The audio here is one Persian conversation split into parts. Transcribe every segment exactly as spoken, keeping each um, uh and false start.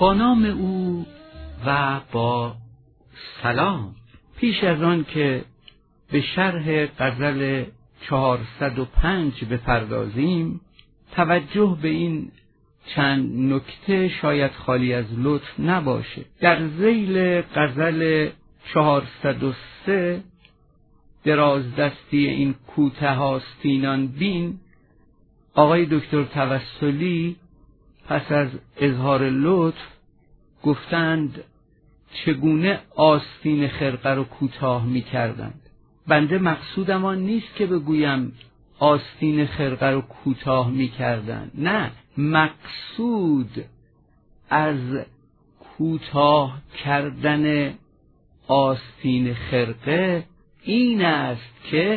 با نام او و با سلام. پیش از آن که به شرح غزل چهارصد و پنج بپردازیم، توجه به این چند نکته شاید خالی از لطف نباشه. در ذیل غزل چهارصد و سه درازدستی این کوته آستینان بین، آقای دکتر توسلی پس از اظهار لطف گفتند چگونه آستین خرقه رو کوتاه می کردند. بنده مقصودم آن نیست که بگویم آستین خرقه رو کوتاه می کردند. نه، مقصود از کوتاه کردن آستین خرقه این است که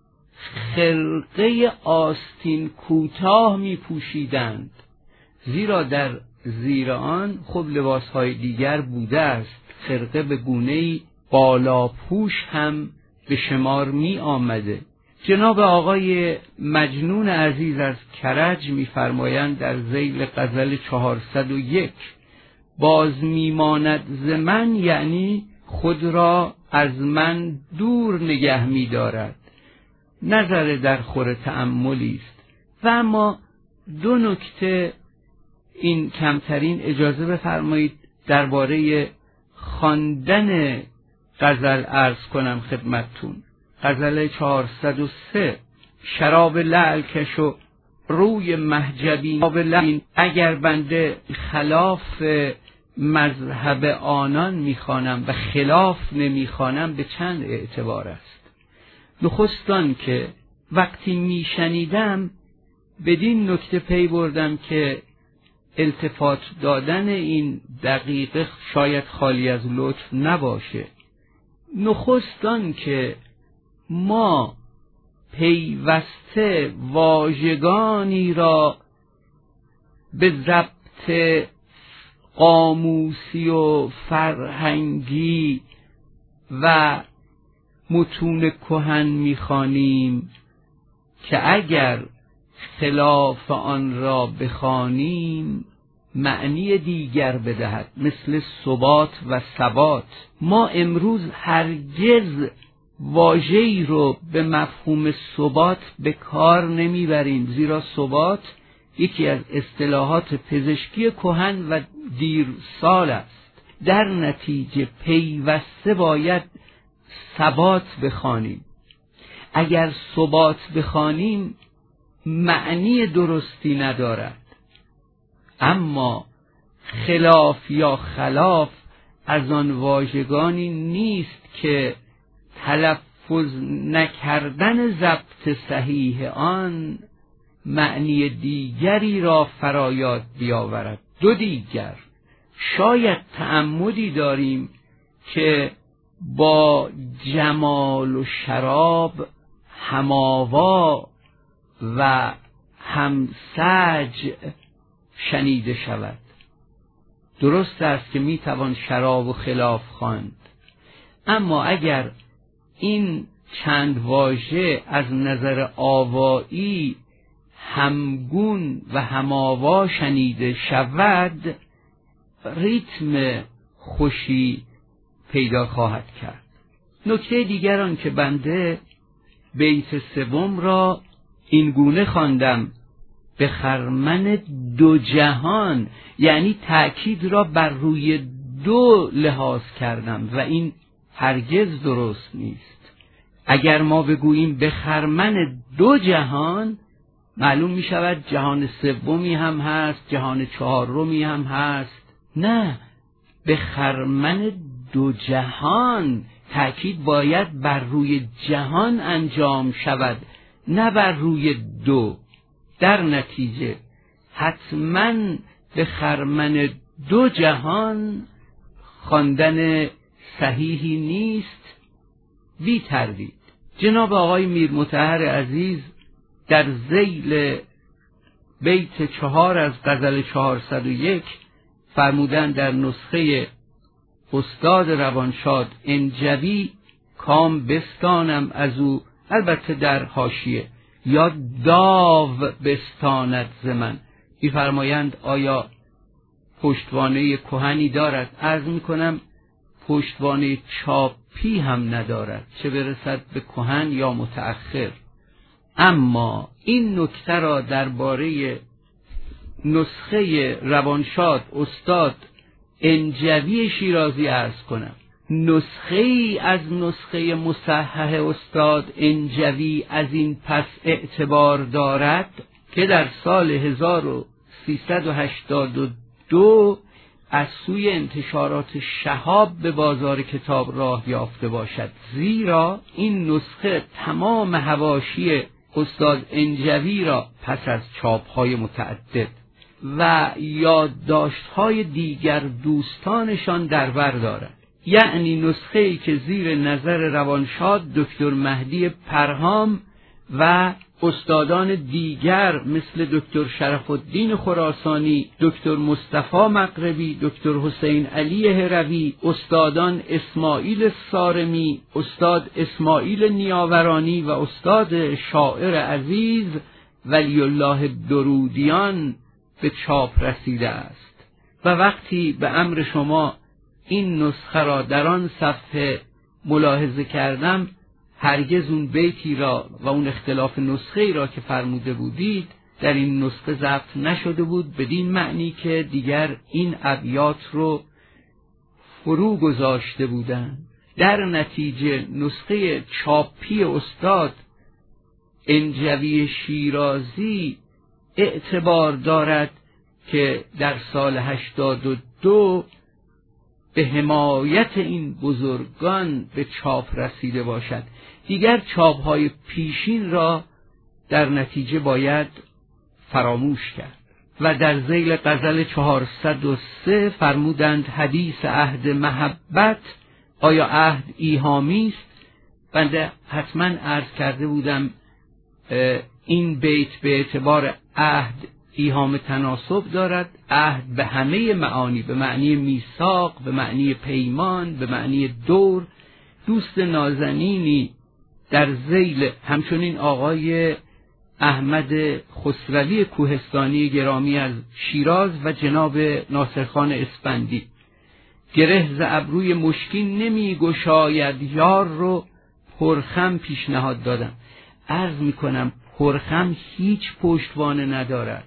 خرقه آستین کوتاه می پوشیدند، زیرا در زیر آن خب لباسهای دیگر بوده است. خرقه به گونه‌ای بالا پوش هم به شمار می آمده. جناب آقای مجنون عزیز از کرج می فرمایند در ذیل غزل چهارصد و یک، باز می ماند ز من، یعنی خود را از من دور نگه می دارد. نظر در خور تأملی است. و اما دو نکته این کمترین اجازه بفرمایید درباره خواندن غزل عرض کنم خدمتتون. غزل چهارصد و سه، شراب لعل کش و روی محجبی لعل، اگر بنده خلاف مذهب آنان میخوانم و خلاف نمیخوانم به چند اعتبار است. نخستان که وقتی میشنیدم بدین نکته پی بردم که التفات دادن این دقیقه شاید خالی از لطف نباشه. نخستان که ما پیوسته واژگانی را به ضبط قاموسی و فرهنگی و متون کهن می‌خوانیم که اگر خلاف آن را بخوانیم معنی دیگر بدهد، مثل ثبات و ثبات. ما امروز هرگز واژه‌ای رو به مفهوم ثبات به کار نمیبریم، زیرا ثبات یکی از اصطلاحات پزشکی کهن و دیرسال است. در نتیجه پیوسته باید ثبات بخوانیم. اگر ثبات بخوانیم معنی درستی ندارد. اما خلاف یا خلاف از آن واژگانی نیست که تلفظ نکردن ضبط صحیح آن معنی دیگری را فرایاد بیاورد. دو دیگر، شاید تعمدی داریم که با جمال و شراب هماوا و همسج شنیده شود. درست است که میتوان شراب و خلاف خواند، اما اگر این چند واژه از نظر آوایی همگون و هماوا شنیده شود ریتم خوشی پیدا خواهد کرد. نکته دیگر آن که بنده بیت سوم را این گونه خواندم: به خرمن دو جهان، یعنی تأکید را بر روی دو لحاظ کردم و این هرگز درست نیست. اگر ما بگوییم به خرمن دو جهان، معلوم می شود جهان سومی هم هست، جهان چهارمی هم هست. نه، به خرمن دو جهان، تأکید باید بر روی جهان انجام شود، نه بر روی دو. در نتیجه حتما به خرمن دو جهان خواندن صحیحی نیست، بی تردید. جناب آقای میر مطهر عزیز در ذیل بیت چهار از غزل چهارصد و یک فرمودن در نسخه استاد روانشاد انجوی کام بستانم از او، البته در حاشیه، یا داو بستاند ز من. می‌فرمایند آیا پشتوانه کهنی دارد، عرض میکنم پشتوانه چاپی هم ندارد، چه برسد به کهن یا متأخر. اما این نکته را درباره نسخه روانشاد استاد انجوی شیرازی عرض کنم. نسخه ای از نسخه مصحح استاد انجوی از این پس اعتبار دارد که در سال هزار و سیصد و هشتاد و دو از سوی انتشارات شهاب به بازار کتاب راه یافته باشد، زیرا این نسخه تمام حواشی استاد انجوی را پس از چاپ‌های متعدد و یادداشت‌های دیگر دوستانشان در بر دارد. یعنی نسخه‌ای که زیر نظر روانشاد دکتر مهدی پرهام و استادان دیگر مثل دکتر شرف الدین خراسانی، دکتر مصطفی مغربی، دکتر حسین علی هروی، استادان اسماعیل سارمی، استاد اسماعیل نیاورانی و استاد شاعر عزیز ولی الله درودیان به چاپ رسیده است. و وقتی به امر شما این نسخه را در آن صفحه ملاحظه کردم، هرگز اون بیتی را و اون اختلاف نسخه ای را که فرموده بودید در این نسخه ضبط نشده بود، بدین معنی که دیگر این ابیات رو فرو گذاشته بودند. در نتیجه نسخه چاپی استاد انجوی شیرازی اعتبار دارد که در سال هشتاد و دو به حمایت این بزرگان به چاپ رسیده باشد. دیگر چاپ‌های پیشین را در نتیجه باید فراموش کرد. و در ذیل غزل چهارصد و سه فرمودند حدیث عهد محبت آیا عهد ایهامی است؟ بنده حتما عرض کرده بودم این بیت به اعتبار عهد ایهام تناسب دارد. عهد به همه معانی، به معنی میثاق، به معنی پیمان، به معنی دور. دوست نازنینی در ذیل همچنین آقای احمد خسروی کوهستانی گرامی از شیراز و جناب ناصرخان اسفندی، گره ز ابروی مشکین نمی گشاید یار رو پرخم پیشنهاد دادم. عرض می کنم پرخم هیچ پشتوانه ندارد.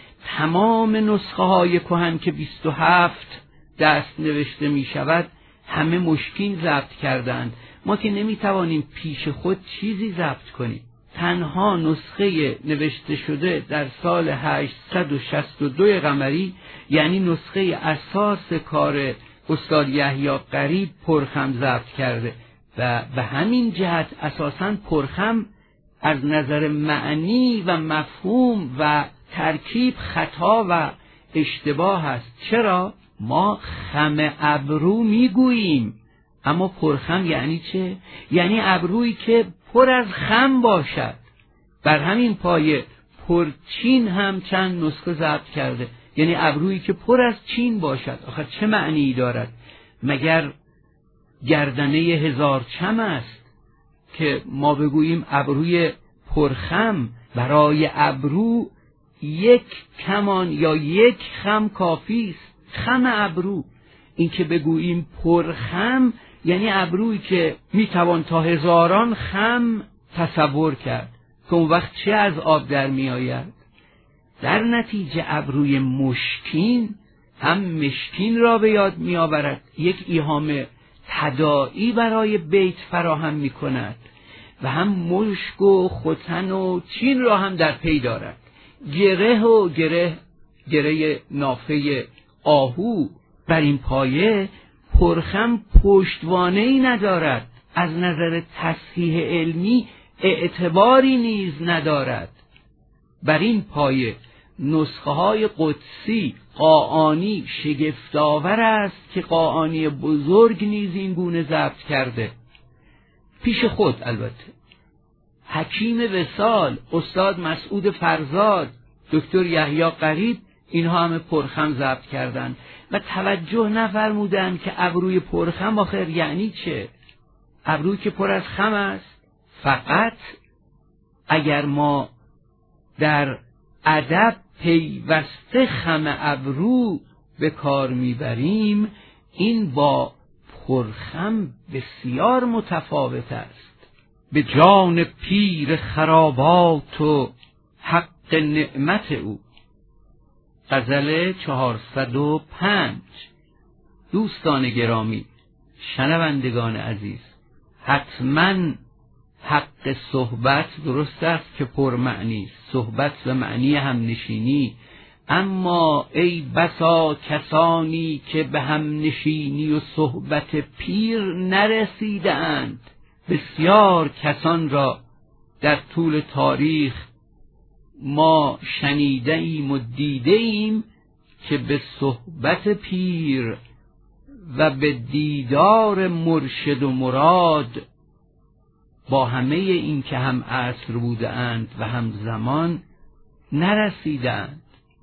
تمام نسخه های کهن که بیست و هفت دست نوشته می شود همه مشکین ضبط کردند. ما که نمی توانیم پیش خود چیزی ضبط کنیم. تنها نسخه نوشته شده در سال هشتصد و شصت و دو قمری، یعنی نسخه اساس کار استاد یحیی قریب، پرخم ضبط کرده و به همین جهت اساساً پرخم از نظر معنی و مفهوم و ترکیب خطا و اشتباه است. چرا؟ ما خم ابرو میگوییم، اما پرخم یعنی چه؟ یعنی ابرویی که پر از خم باشد. بر همین پایه پرچین هم چند نسخه ضبط کرده، یعنی ابرویی که پر از چین باشد. آخر چه معنی دارد؟ مگر گردنه هزار چم است که ما بگوییم ابروی پرخم؟ برای ابرو یک کمان یا یک خم کافی است. خم ابرو. این که بگوییم پرخم یعنی ابرویی که میتوان تا هزاران خم تصور کرد که اون وقت چه از آب در می آید. در نتیجه ابروی مشکین هم مشکین را به یاد می آورد، یک ایهام تداعی برای بیت فراهم می کند و هم مشک و ختن و چین را هم در پی دارد. گره و گره گره نافه آهو. بر این پایه پرخم پشتوانه‌ای ندارد، از نظر تصحیح علمی اعتباری نیز ندارد. بر این پایه نسخه های قدسی قاآنی شگفت‌آور است که قاآنی بزرگ نیز این گونه ضبط کرده. پیش خود البته حکیم وصال، استاد مسعود فرزاد، دکتر یحیی قریب، اینها همه پرخم ضبط کردند و توجه نفرمودند که ابروی پرخم آخر یعنی چه؟ ابرویی که پر از خم است. فقط اگر ما در ادب پیوسته خم ابرو به کار میبریم این با پرخم بسیار متفاوت است. به جان پیر خرابات و حق نعمت او. غزل چهارصد و پنج. دوستان گرامی، شنوندگان عزیز، حتما حق صحبت درست است که پرمعنی است، صحبت به معنی همنشینی، اما ای بسا کسانی که به همنشینی و صحبت پیر نرسیدند. بسیار کسان را در طول تاریخ ما شنیده ایم و دیده ایم که به صحبت پیر و به دیدار مرشد و مراد با همه این که هم عصر بودند و هم زمان نرسیدند،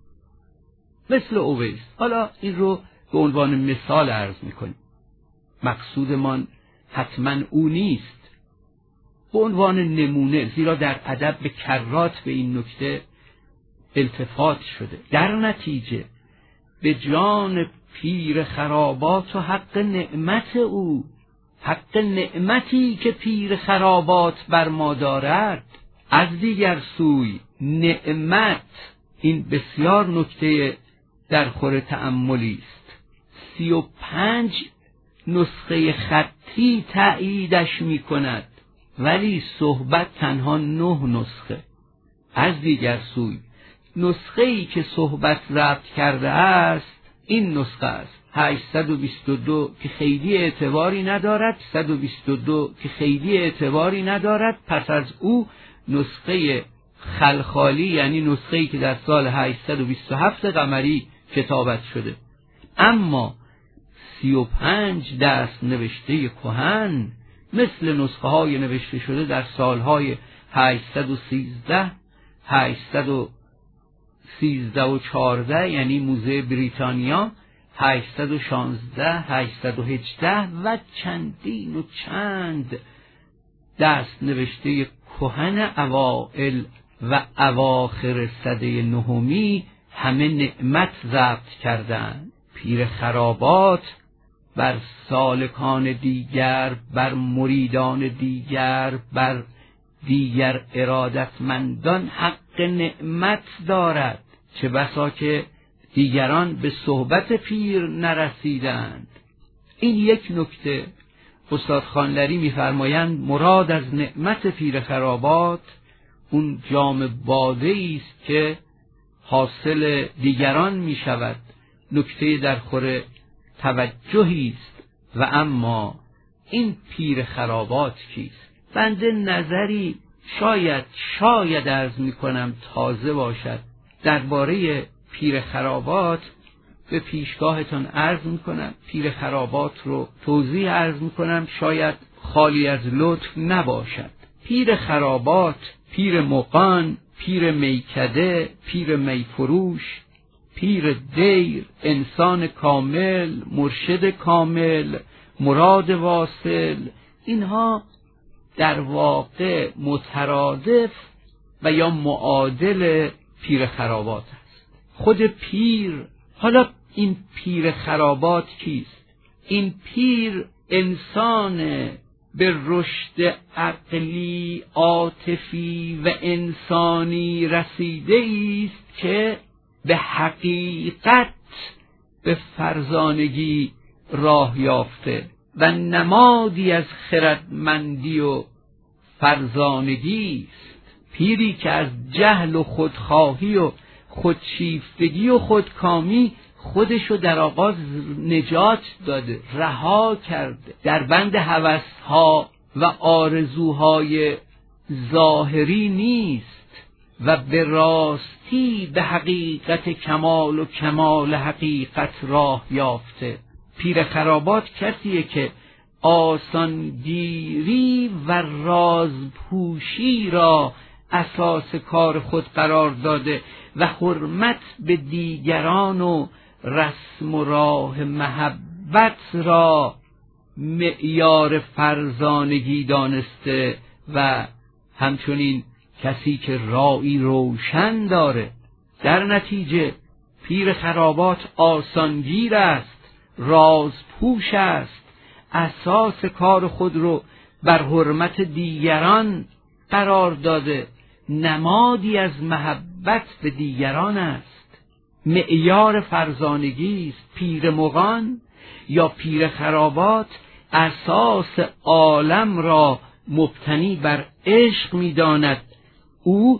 مثل اویس. حالا این رو به عنوان مثال عرض میکنیم، مقصودمان حتما او نیست، به عنوان نمونه، زیرا در ادب به کرات به این نکته التفات شده. در نتیجه به جان پیر خرابات و حق نعمت او، حق نعمتی که پیر خرابات بر ما دارد. از دیگر سوی نعمت، این بسیار نکته در خور تأملی است. سی و پنج نسخه خطی تأییدش می کند، ولی صحبت تنها نه نسخه. از دیگر سوی نسخه ای که صحبت ضبط کرده است این نسخه است، هشتصد و بیست و دو که خیلی اعتباری ندارد، صد و بیست و دو که خیلی اعتباری ندارد. پس از او نسخه خلخالی، یعنی نسخه ای که در سال هشتصد و بیست و هفت قمری کتابت شده. اما سی و پنج دست نوشته کهن مثل نسخه های نوشته شده در سالهای هشتصد و سیزده، هشتصد و سیزده و چهارده، یعنی موزه بریتانیا، هشتصد و شانزده، هشتصد و هجده و چندین و چند دست نوشته کهن اوائل و اواخر سده نهمی همه نعمت ضبط کردند. پیر خرابات بر سالکان دیگر، بر مریدان دیگر، بر دیگر ارادتمندان حق نعمت دارد، چه بسا که دیگران به صحبت پیر نرسیدند. این یک نکته. استاد خانلری می‌فرمایند مراد از نعمت پیر خرابات اون جام باده است که حاصل دیگران می شود. نکته در خور توجهی است. و اما این پیر خرابات کیست؟ بنده نظری شاید شاید عرض می کنم تازه باشد درباره پیر خرابات به پیشگاهتان عرض می کنم. پیر خرابات رو توضیح عرض می کنم، شاید خالی از لطف نباشد. پیر خرابات، پیر مغان، پیر میکده، پیر میفروش، پیر دیر، انسان کامل، مرشد کامل، مراد واصل، اینها در واقع مترادف و یا معادل پیر خرابات است. خود پیر، حالا این پیر خرابات کیست؟ این پیر انسان به رشد عقلی، عاطفی و انسانی رسیده است که به حقیقت به فرزانگی راه یافته و نمادی از خردمندی و فرزانگی است. پیری که از جهل و خودخواهی و خودشیفتگی و خودکامی خودشو در آغاز نجات داده، رها کرده، در بند هوسها و آرزوهای ظاهری نیست و به راستی به حقیقت کمال و کمال حقیقت راه یافته. پیر خرابات کسیه که آسانگیری و رازپوشی را اساس کار خود قرار داده و حرمت به دیگران و رسم و راه محبت را معیار فرزانگی دانسته و همچنین کسی که رایی روشن داره. در نتیجه پیر خرابات آسانگیر است، رازپوش است، اساس کار خود رو بر حرمت دیگران قرار داده، نمادی از محبت به دیگران است، معیار فرزانگی است. پیر مغان یا پیر خرابات اساس عالم را مبتنی بر عشق می‌داند. او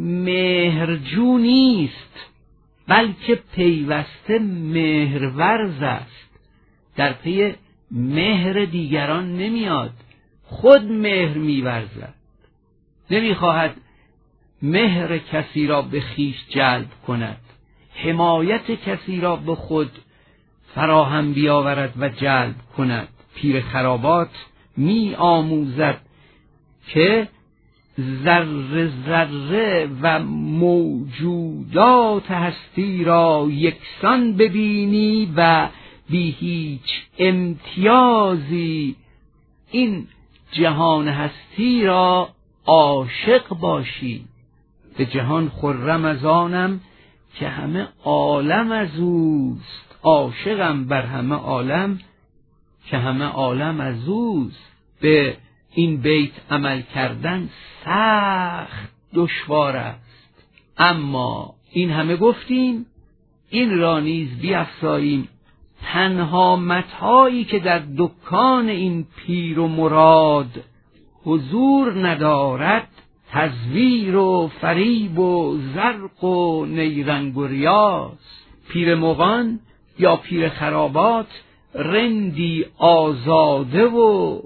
مهرجو نیست، بلکه پیوسته مهرورز است. در پی مهر دیگران نمیاد، خود مهر می‌ورزد. نمی‌خواهد مهر کسی را به خویش جلب کند، حمایت کسی را به خود فراهم بیاورد و جلب کند. پیر خرابات می آموزد که ذره ذره و موجودات هستی را یکسان ببینی و بی هیچ امتیازی این جهان هستی را عاشق باشی. به جهان خرم از آنم که همه عالم از اوست، عاشقم بر همه عالم که همه عالم از اوست. به این بیت عمل کردن سخت دشوار است، اما این همه گفتیم، این را نیز بیفزاییم. تنها متاعی که در دکان این پیر و مراد حضور ندارد تزویر و فریب و زرق و نیرنگ و ریاست. پیر مغان یا پیر خرابات رندی آزاده و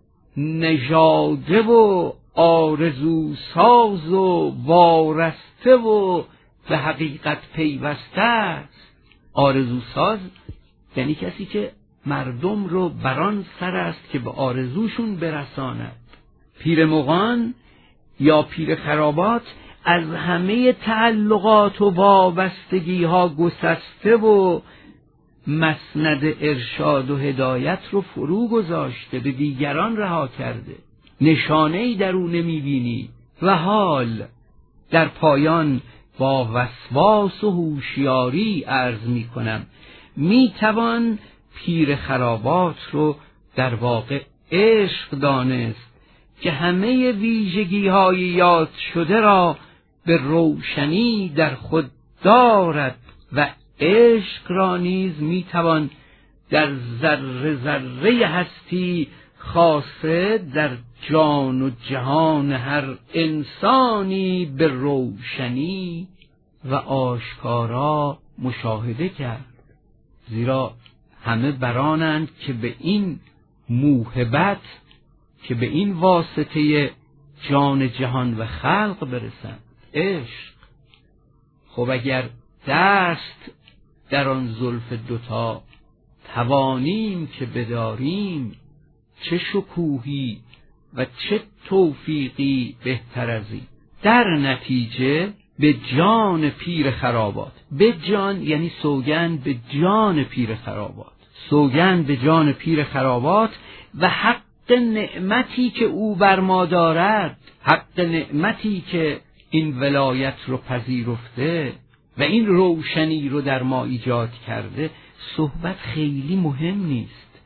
نژاده و آرزو ساز و وارسته و به حقیقت پیوسته است. آرزو ساز یعنی کسی که مردم رو بران سر است که به آرزوشون برساند. پیر مغان یا پیر خرابات از همه تعلقات و وابستگی ها گسسته و مسند ارشاد و هدایت رو فرو گذاشته، به دیگران رها کرده، نشانه‌ای در او نمی‌بینی. و حال در پایان با وسواس و هوشیاری عرض می‌کنم می‌توان پیر خرابات رو در واقع عشق دانست که همه ویژگی‌های یاد شده را به روشنی در خود دارد و عشق را نیز میتوان در ذره ذره هستی، خاصه در جان و جهان هر انسانی به روشنی و آشکارا مشاهده کرد. زیرا همه برانند که به این موهبت، که به این واسطه جان جهان و خلق برسند، عشق. خب اگر دست در آن زلف دوتا توانیم که بداریم، چه شکوهی و چه توفیقی بهتر از این. در نتیجه به جان پیر خرابات، به جان یعنی سوگند به جان پیر خرابات، سوگند به جان پیر خرابات و حق نعمتی که او بر ما دارد، حق نعمتی که این ولایت رو پذیرفته و این روشنی رو در ما ایجاد کرده. صحبت خیلی مهم نیست،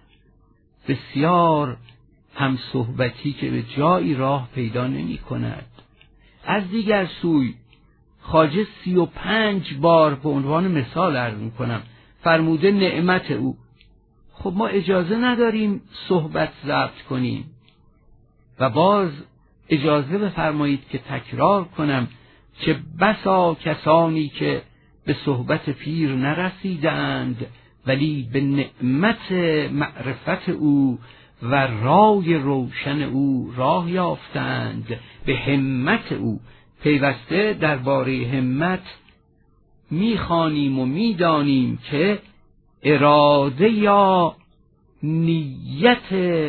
بسیار هم صحبتی که به جایی راه پیدا نمی کند. از دیگر سوی خواجه سی و پنج بار به عنوان مثال عرض می کنم فرموده نعمت او. خب ما اجازه نداریم صحبت ضبط کنیم و باز اجازه بفرمایید که تکرار کنم که بسا کسانی که به صحبت پیر نرسیدند ولی به نعمت معرفت او و رای روشن او راه یافتند، به همت او. پیوسته درباره همت میخوانیم و میدانیم که اراده یا نیت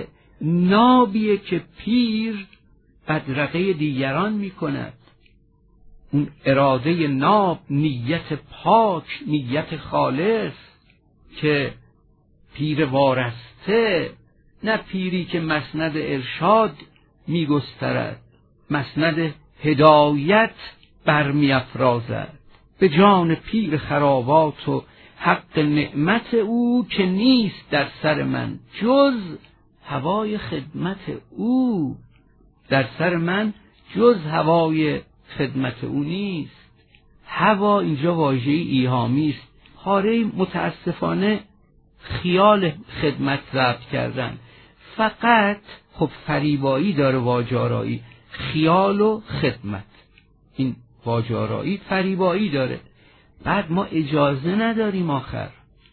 نابیه که پیر بدرقه دیگران میکند. اون اراده ناب، نیت پاک، نیت خالص که پیر وارسته، نه پیری که مسند ارشاد میگسترد، مسند هدایت برمیافرازد. به جان پیر خرابات و حق نعمت او، که نیست در سر من جز هوای خدمت او. در سر من جز هوای خدمت او نیست. هوا اینجا واژه ایهامی است. پاره متاسفانه خیال خدمت ضبط کردن. فقط خب فریبایی داره واجارایی، خیال و خدمت. این واجارایی فریبایی داره. بعد ما اجازه نداریم آخر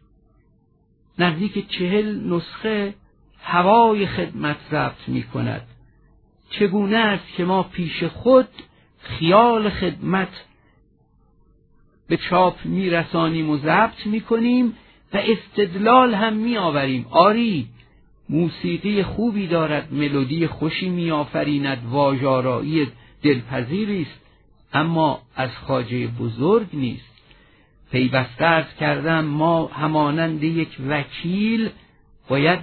نزدیک چهل نسخه هوای خدمت ضبط می کند. چگونه است که ما پیش خود خیال خدمت به چاپ می رسانیم و ضبط می کنیم و استدلال هم می آوریم. آری موسیقی خوبی دارد، ملودی خوشی می آفریند، واژارایی دلپذیری است، اما از خواجه بزرگ نیست. پیوسته عرض کردم ما همانند یک وکیل باید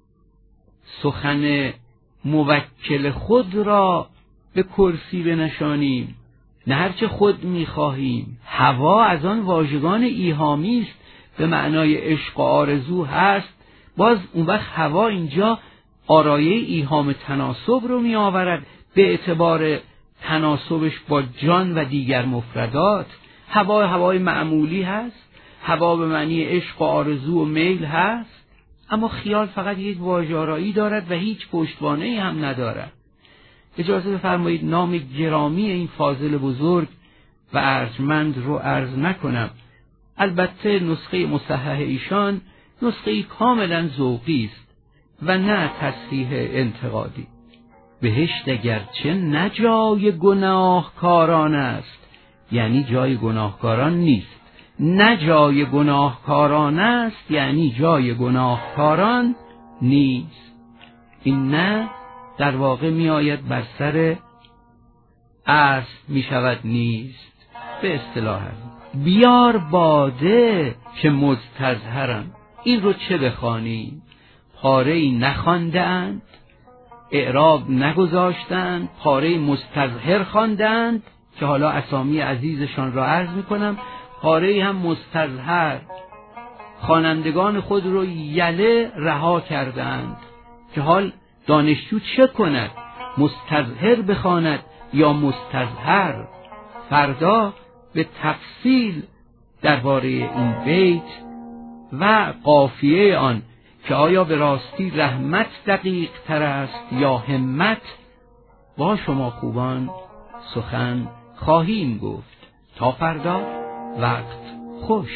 سخن موکل خود را به کرسی بنشانیم، نه هرچه خود می‌خواهیم. هوا از آن واژگان ایهامی است، به معنای عشق و آرزو هست. باز اون وقت هوا اینجا آرایه ایهام تناسب رو می آورد به اعتبار تناسبش با جان و دیگر مفردات. هوا هوای معمولی هست، هوا به معنی عشق و آرزو و میل هست، اما خیال فقط یک واژه‌آرایی دارد و هیچ پشتوانه‌ای هم ندارد. اجازه بفرمایید نام گرامی این فاضل بزرگ و ارجمند رو عرض نکنم. البته نسخه مصحح ایشان نسخه کاملا ذوقی است و نه تصحیح انتقادی. بهشت اگرچه نه جای گناهکاران است، یعنی جای گناهکاران نیست. نه جای گناهکاران است یعنی جای گناهکاران نیست. این نه در واقع می آید بر سر است می شود نیست. به اصطلاح بیار باده که مستظهرم، این رو چه بخوانیم؟ پاره‌ای نخواندند، اعراب نگذاشتند، پاره مستظهر خواندند که حالا اسامی عزیزشان را عرض میکنم. پاره هم مستظهر، خوانندگان خود رو یله رها کردند که حال دانشجو چه کند؟ مستظهر بخواند یا مستظهر؟ فردا به تفصیل درباره این بیت و قافیه آن که آیا به راستی رحمت دقیق تر است یا همت با شما خوبان سخن خواهیم گفت. تا فردا، وقت خوش.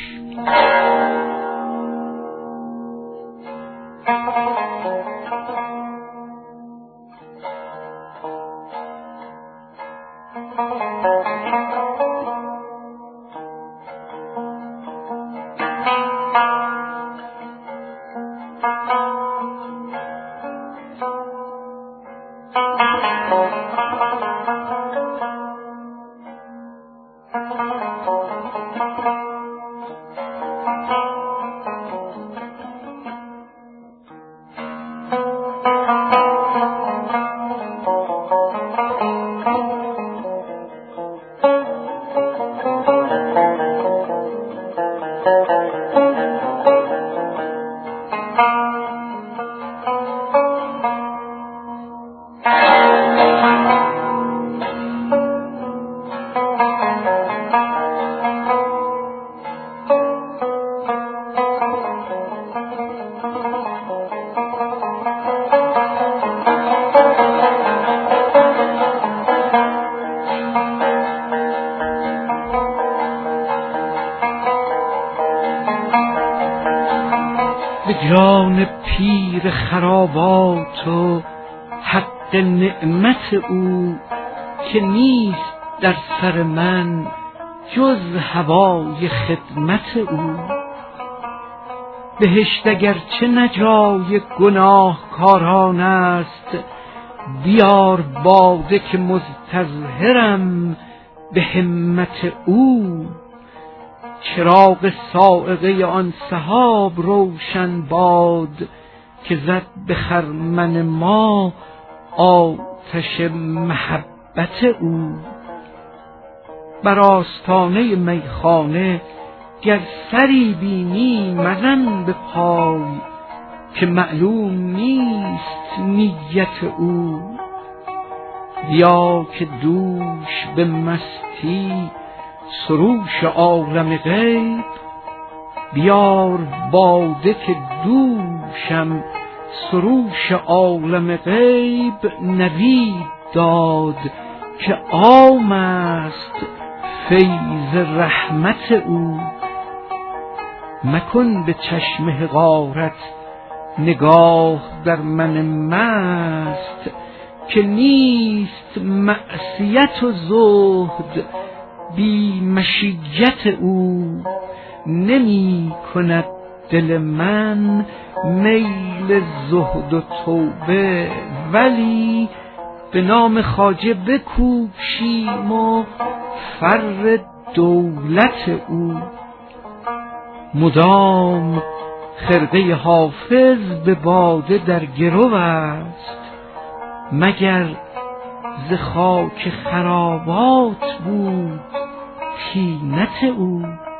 جان پیر خرابات و حق نعمت او، که نیست در سر من جز هوای خدمت او. بهشت اگرچه نه جای گناهکاران است، بیار باده که مستظهرم به همت او. چراغ صاعقه آن سحاب روشن باد، که زد به خرمن ما آتش محبت او. بر آستانه میخانه گر سری بینی مزن به پای، که معلوم نیست نیت او. بیا که دوش به مستی سروش عالم غیب، بیار باده که دوشم سروش عالم غیب نوید داد، که عام است فیض رحمت او. مکن به چشم حقارت نگاه در من مست، که نیست معصیت و زهد بی مشیت او. نمی کند دل من میل زهد و توبه، ولی به نام خواجه بکوشیم و فر دولت او. مدام خرقه حافظ به باده در گرو است، مگر ز خاک خرابات بود طینت او.